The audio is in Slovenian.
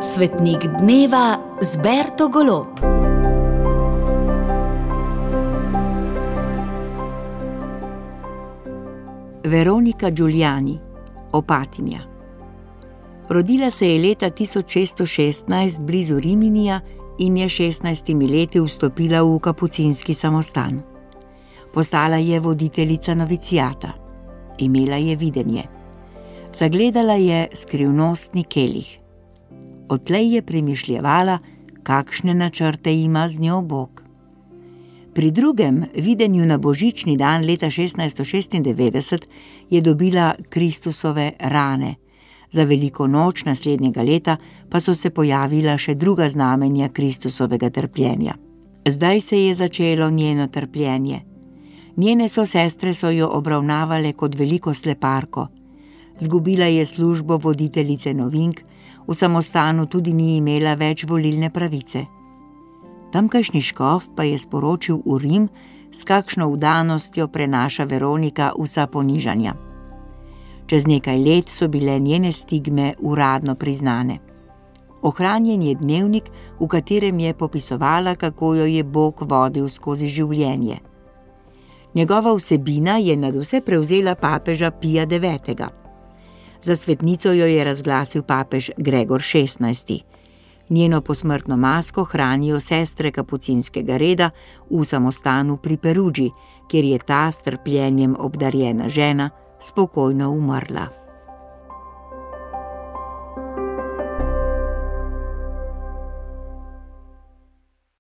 Svetnik dneva z Berto Golob. Veronika Giuliani, Opatinja. Rodila se je leta 1616 blizu Riminija in je 16 leti vstopila v kapucinski samostan. Postala je voditeljica novicijata. Imela je videnje. Zagledala je skrivnostni kelih. Odtlej je premišljevala, kakšne načrte ima z njo Bog. Pri drugem videnju na božični dan leta 1696 je dobila Kristusove rane. Za veliko noč naslednjega leta pa so se pojavila še druga znamenja Kristusovega trpljenja. Zdaj se je začelo njeno trpljenje. Njene sosestre so jo obravnavale kot veliko sleparko. Zgubila je službo voditeljice novink, v samostanu tudi ni imela več volilne pravice. Tamkajšnji škof pa je sporočil v Rim, s kakšno vdanostjo prenaša Veronika vsa ponižanja. Čez nekaj let so bile njene stigme uradno priznane. Ohranjen je dnevnik, v katerem je popisovala, kako jo je Bog vodil skozi življenje. Njegova vsebina je nadvse prevzela papeža Pija IX. Za svetnico jo je razglasil papež Gregor XVI. Njeno posmrtno masko hranijo sestre kapucinskega reda v samostanu pri Perugii, kjer je ta s trpljenjem obdarjena žena spokojno umrla.